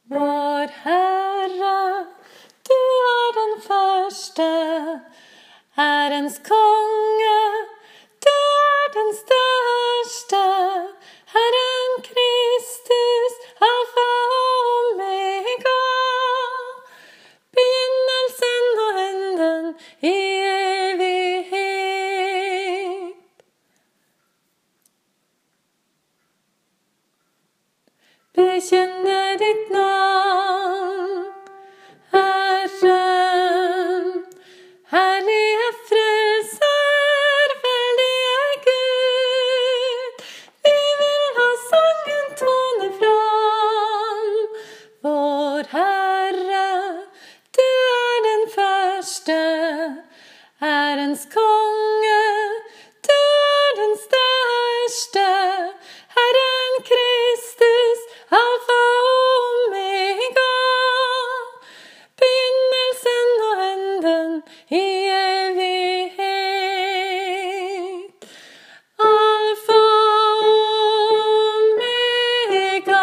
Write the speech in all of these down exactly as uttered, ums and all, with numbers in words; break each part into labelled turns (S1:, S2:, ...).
S1: Vår Herre, du er den første, Herrens konge, du er den største, Herren Kristus, alfa og omega, begynnelsen og enden i evighet. Bekjenne ditt navn, Herren, herlige frelser, veldige Gud. Vi vil ha sangen tone fram. Vår Herre, du er den første, Herrens konge, du er den største, Herren Kristus, alfa og omega, begynnelsen og enden i evighet. Alfa og omega,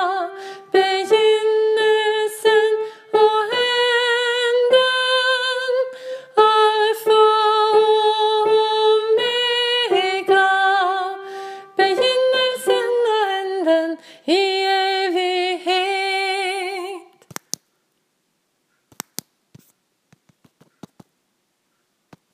S1: begynnelsen og enden. Alfa og omega, begynnelsen og enden i